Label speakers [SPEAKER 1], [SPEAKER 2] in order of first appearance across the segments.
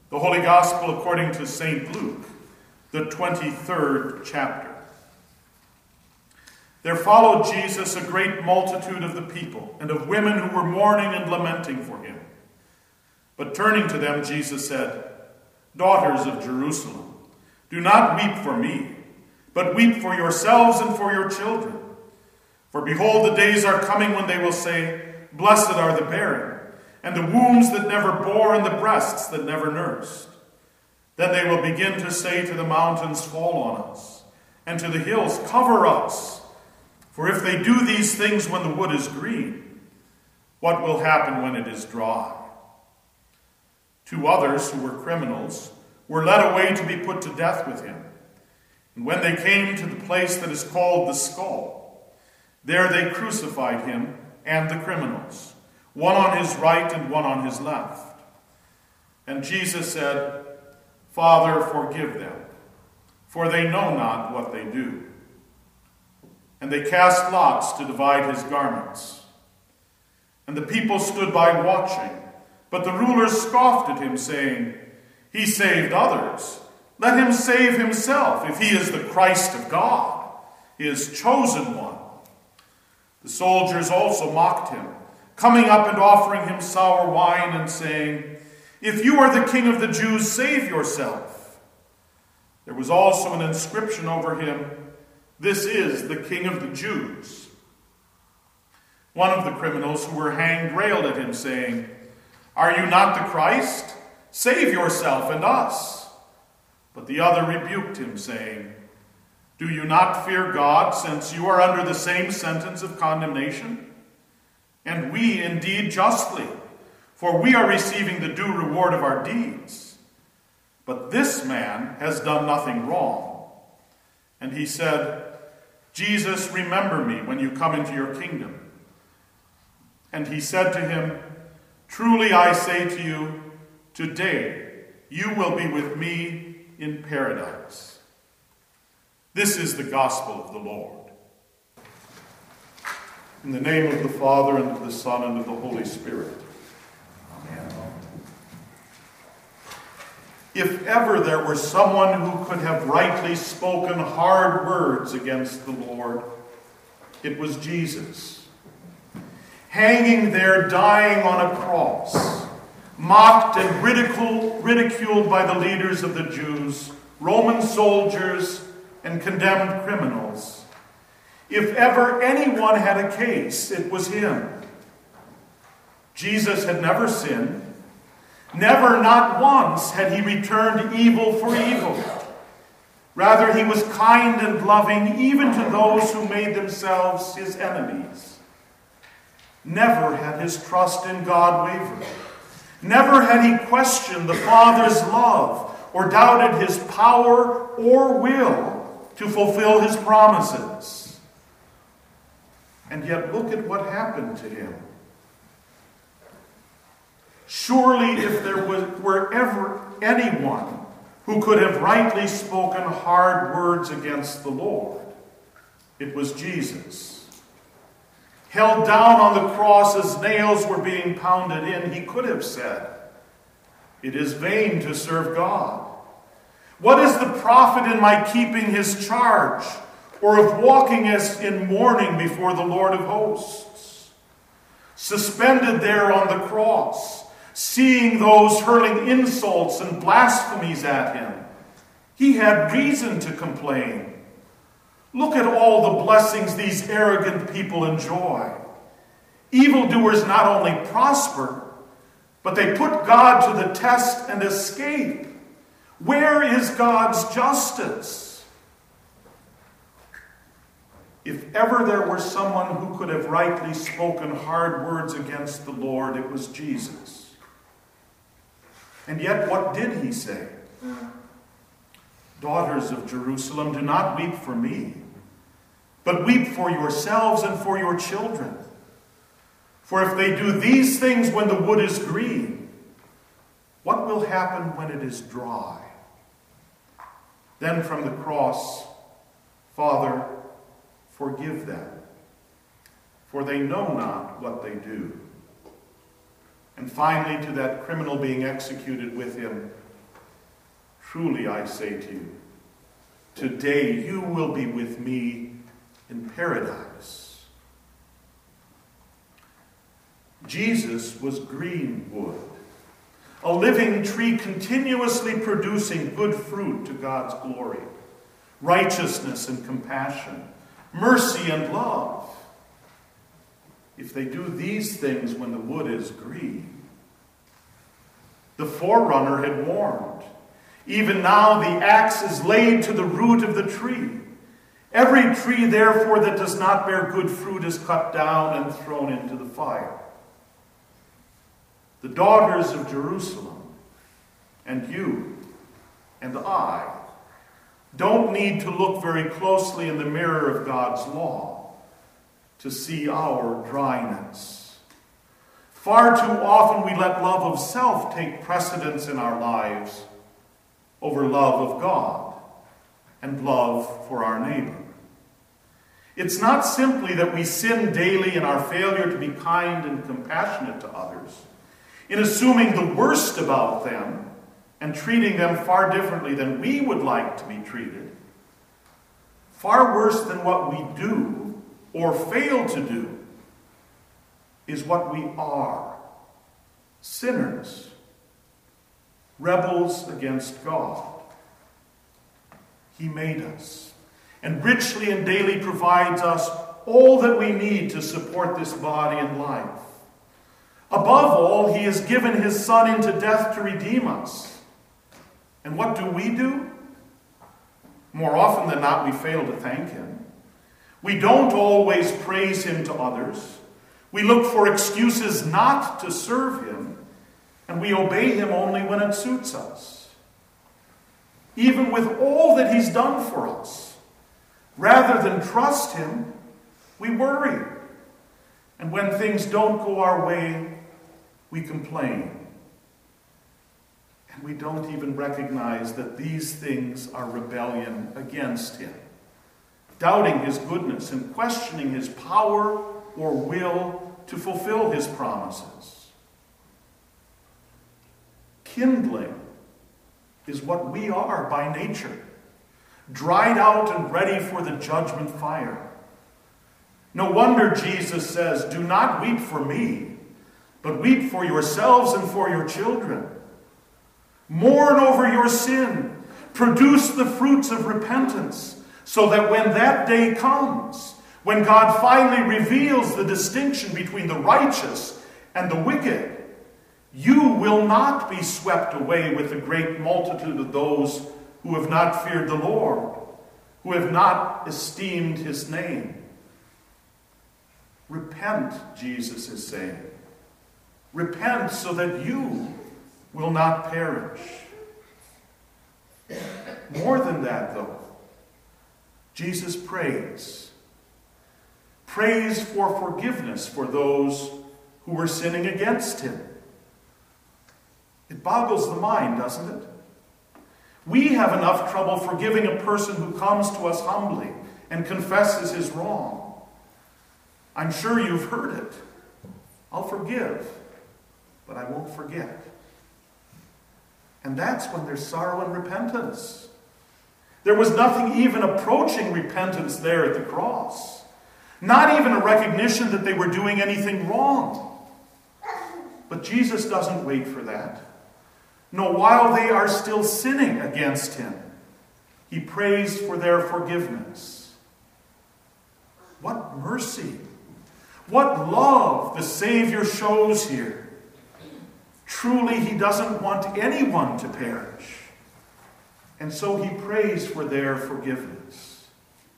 [SPEAKER 1] The Holy Gospel according to St. Luke, the 23rd chapter. There followed Jesus a great multitude of the people and of women who were mourning and lamenting for him. But turning to them, Jesus said, "Daughters of Jerusalem, do not weep for me, but weep for yourselves and for your children. For behold, the days are coming when they will say, 'Blessed are the barren, and the wombs that never bore, and the breasts that never nursed.' Then they will begin to say to the mountains, 'Fall on us,' and to the hills, 'Cover us.' For if they do these things when the wood is green, what will happen when it is dry?" 2 others, who were criminals, were led away to be put to death with him. And when they came to the place that is called the Skull, there they crucified him and the criminals, one on his right and one on his left. And Jesus said, "Father, forgive them, for they know not what they do." And they cast lots to divide his garments. And the people stood by watching, but the rulers scoffed at him, saying, "He saved others. Let him save himself, if he is the Christ of God, his chosen one." The soldiers also mocked him, coming up and offering him sour wine and saying, "If you are the King of the Jews, save yourself." There was also an inscription over him, "This is the King of the Jews." One of the criminals who were hanged railed at him, saying, "Are you not the Christ? Save yourself and us." But the other rebuked him, saying, "Do you not fear God, since you are under the same sentence of condemnation? And we indeed justly, for we are receiving the due reward of our deeds. But this man has done nothing wrong." And he said, "Jesus, remember me when you come into your kingdom." And he said to him, "Truly I say to you, today you will be with me in paradise." This is the gospel of the Lord. In the name of the Father, and of the Son, and of the Holy Spirit. Amen. If ever there were someone who could have rightly spoken hard words against the Lord, it was Jesus. Hanging there, dying on a cross, mocked and ridiculed by the leaders of the Jews, Roman soldiers, and condemned criminals. If ever anyone had a case, it was him. Jesus had never sinned. Never, not once, had he returned evil for evil. Rather, he was kind and loving even to those who made themselves his enemies. Never had his trust in God wavered. Never had he questioned the Father's love or doubted his power or will to fulfill his promises. And yet look at what happened to him. Surely if there were ever anyone who could have rightly spoken hard words against the Lord, it was Jesus. Held down on the cross as nails were being pounded in, he could have said, "It is vain to serve God. What is the profit in my keeping his charge, or of walking as in mourning before the Lord of hosts?" Suspended there on the cross, seeing those hurling insults and blasphemies at him, he had reason to complain. Look at all the blessings these arrogant people enjoy. Evildoers not only prosper, but they put God to the test and escape. Where is God's justice? If ever there were someone who could have rightly spoken hard words against the Lord, it was Jesus. And yet, what did he say? "Daughters of Jerusalem, do not weep for me, but weep for yourselves and for your children. For if they do these things when the wood is green, what will happen when it is dry?" Then from the cross, "Father, forgive them, for they know not what they do." And finally, to that criminal being executed with him, Truly I say to you, today you will be with me in paradise. Jesus was green wood, a living tree continuously producing good fruit to God's glory, righteousness and compassion, mercy and love. If they do these things when the wood is green, the forerunner had warned. Even now the axe is laid to the root of the tree. Every tree, therefore, that does not bear good fruit is cut down and thrown into the fire. The daughters of Jerusalem, and you and I, don't need to look very closely in the mirror of God's law to see our dryness. Far too often we let love of self take precedence in our lives over love of God and love for our neighbor. It's not simply that we sin daily in our failure to be kind and compassionate to others, in assuming the worst about them and treating them far differently than we would like to be treated. Far worse than what we do or fail to do is what we are: sinners, rebels against God. He made us, and richly and daily provides us all that we need to support this body and life. Above all, he has given his Son into death to redeem us. And what do? More often than not, we fail to thank him. We don't always praise him to others. We look for excuses not to serve him, and we obey him only when it suits us. Even with all that he's done for us, rather than trust him, we worry. And when things don't go our way, we complain. And we don't even recognize that these things are rebellion against him, doubting his goodness and questioning his power or will to fulfill his promises. Kindling is what we are by nature, dried out and ready for the judgment fire. No wonder Jesus says, "Do not weep for me, but weep for yourselves and for your children. Mourn over your sin. Produce the fruits of repentance, so that when that day comes, when God finally reveals the distinction between the righteous and the wicked, you will not be swept away with the great multitude of those who have not feared the Lord, who have not esteemed his name." Repent, Jesus is saying. Repent so that you will not perish. More than that, though, Jesus prays. Prays for forgiveness for those who were sinning against him. It boggles the mind, doesn't it? We have enough trouble forgiving a person who comes to us humbly and confesses his wrong. I'm sure you've heard it. I'll forgive, but I won't forget. And that's when there's sorrow and repentance. There was nothing even approaching repentance there at the cross. Not even a recognition that they were doing anything wrong. But Jesus doesn't wait for that. No, while they are still sinning against him, he prays for their forgiveness. What mercy! What love the Savior shows here. Truly, he doesn't want anyone to perish. And so he prays for their forgiveness.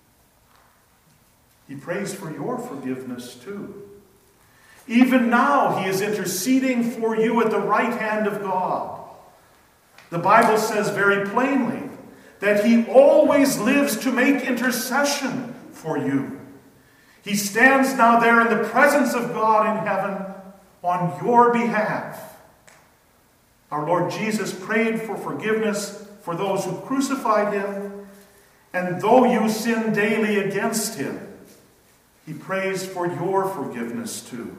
[SPEAKER 1] He prays for your forgiveness too. Even now, he is interceding for you at the right hand of God. The Bible says very plainly that he always lives to make intercession for you. He stands now there in the presence of God in heaven on your behalf. Our Lord Jesus prayed for forgiveness for those who crucified him, and though you sin daily against him, he prays for your forgiveness too.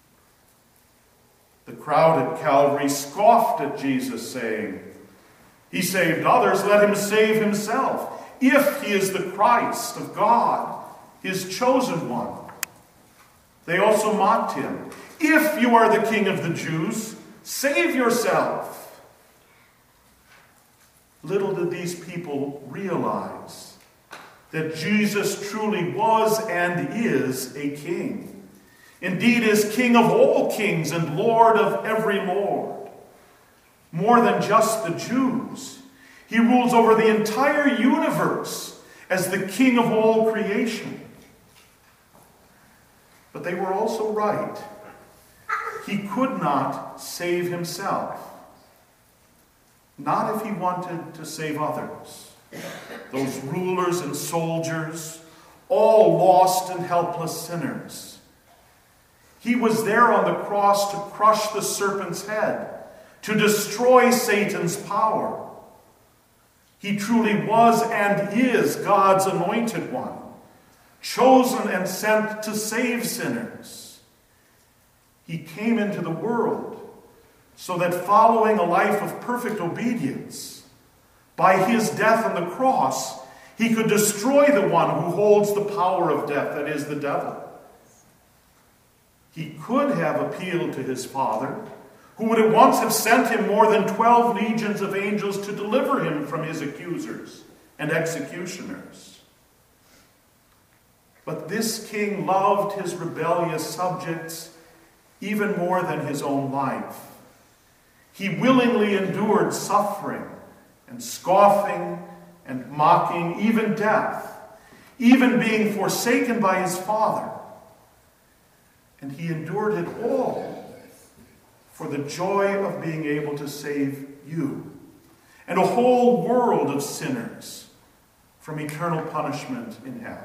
[SPEAKER 1] The crowd at Calvary scoffed at Jesus, saying, He saved others, let him save himself, if he is the Christ of God, his chosen one. They also mocked him. If you are the King of the Jews, save yourself. Little did these people realize that Jesus truly was and is a king. Indeed, is King of all kings and Lord of every lord. More than just the Jews, he rules over the entire universe as the King of all creation. But they were also right. He could not save himself. Not if he wanted to save others. Those rulers and soldiers, all lost and helpless sinners. He was there on the cross to crush the serpent's head, to destroy Satan's power. He truly was and is God's anointed one, chosen and sent to save sinners. He came into the world so that following a life of perfect obedience, by his death on the cross, he could destroy the one who holds the power of death, that is, the devil. He could have appealed to his Father, who would at once have sent him more than 12 legions of angels to deliver him from his accusers and executioners. But this king loved his rebellious subjects even more than his own life. He willingly endured suffering and scoffing and mocking, even death, even being forsaken by his Father. And he endured it all for the joy of being able to save you and a whole world of sinners from eternal punishment in hell.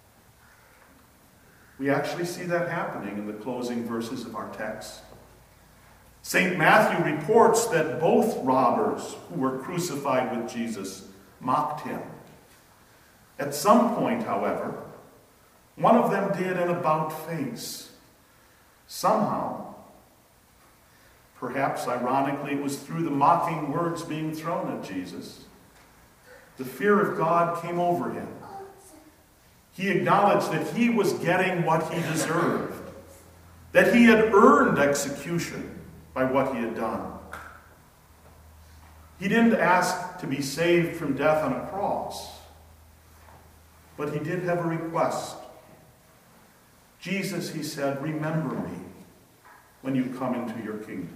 [SPEAKER 1] We actually see that happening in the closing verses of our text. St. Matthew reports that both robbers who were crucified with Jesus mocked him. At some point, however, one of them did an about-face. Somehow, perhaps ironically, it was through the mocking words being thrown at Jesus, the fear of God came over him. He acknowledged that he was getting what he deserved, that he had earned execution by what he had done. He didn't ask to be saved from death on a cross, but he did have a request. Jesus, he said, remember me when you come into your kingdom.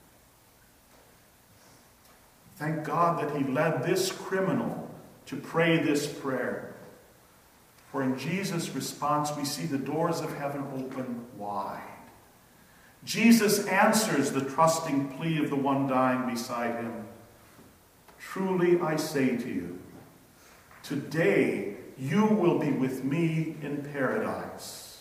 [SPEAKER 1] Thank God that he led this criminal to pray this prayer. For in Jesus' response, we see the doors of heaven open wide. Jesus answers the trusting plea of the one dying beside him. Truly I say to you, today you will be with me in paradise.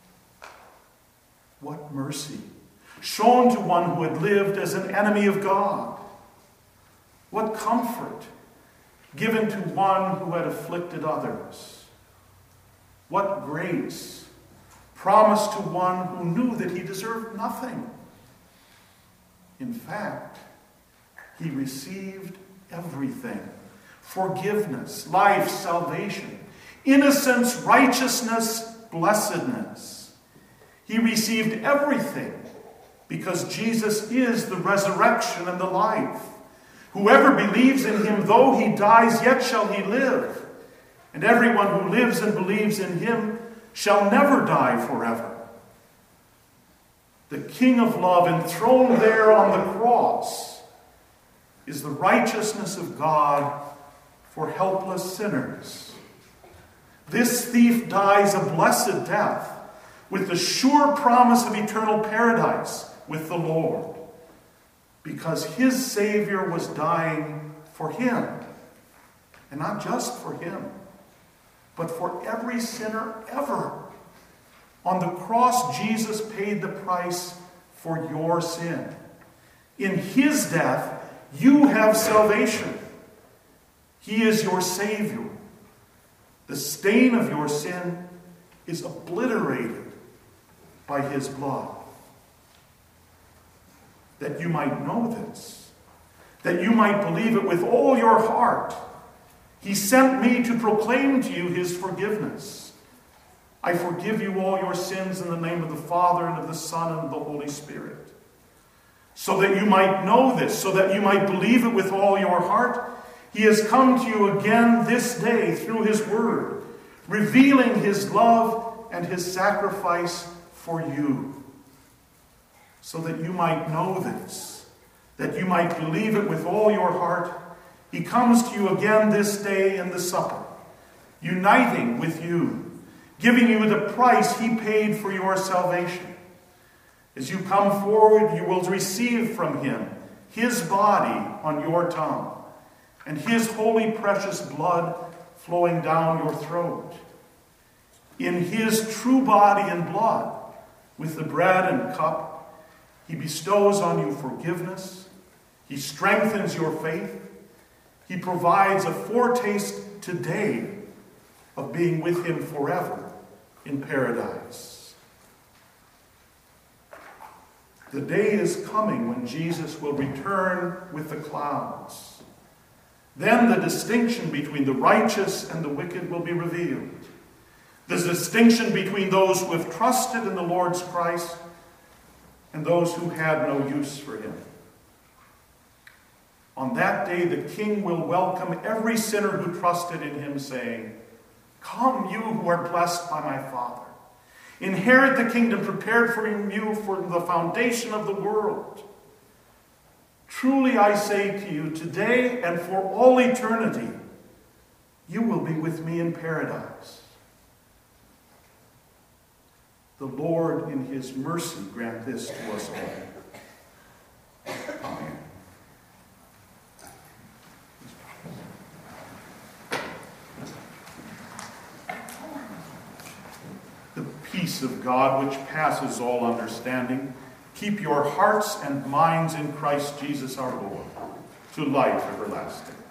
[SPEAKER 1] What mercy shown to one who had lived as an enemy of God. What comfort given to one who had afflicted others. What grace promised to one who knew that he deserved nothing. In fact, he received everything. Forgiveness, life, salvation, innocence, righteousness, blessedness. He received everything because Jesus is the resurrection and the life. Whoever believes in him, though he dies, yet shall he live. And everyone who lives and believes in him shall never die forever. The King of love, enthroned there on the cross, is the righteousness of God for helpless sinners. This thief dies a blessed death with the sure promise of eternal paradise with the Lord, because his Savior was dying for him, and not just for him, but for every sinner ever. On the cross, Jesus paid the price for your sin. In his death, you have salvation. He is your Savior. The stain of your sin is obliterated by his blood. That you might know this, that you might believe it with all your heart. He sent me to proclaim to you his forgiveness. I forgive you all your sins in the name of the Father, and of the Son, and of the Holy Spirit. So that you might know this, so that you might believe it with all your heart, he has come to you again this day through his word, revealing his love and his sacrifice for you. So that you might know this, that you might believe it with all your heart, he comes to you again this day in the supper, uniting with you, giving you the price he paid for your salvation. As you come forward, you will receive from him his body on your tongue, and his holy precious blood flowing down your throat. In his true body and blood, with the bread and cup, he bestows on you forgiveness. He strengthens your faith. He provides a foretaste today of being with him forever in paradise. The day is coming when Jesus will return with the clouds. Then the distinction between the righteous and the wicked will be revealed. The distinction between those who have trusted in the Lord's Christ and those who had no use for him. On that day, the King will welcome every sinner who trusted in him, saying, "Come, you who are blessed by my Father. Inherit the kingdom prepared for you from the foundation of the world. Truly I say to you, today and for all eternity, you will be with me in paradise." The Lord, in his mercy, grant this to us all. Amen. The peace of God, which passes all understanding, keep your hearts and minds in Christ Jesus our Lord, to life everlasting.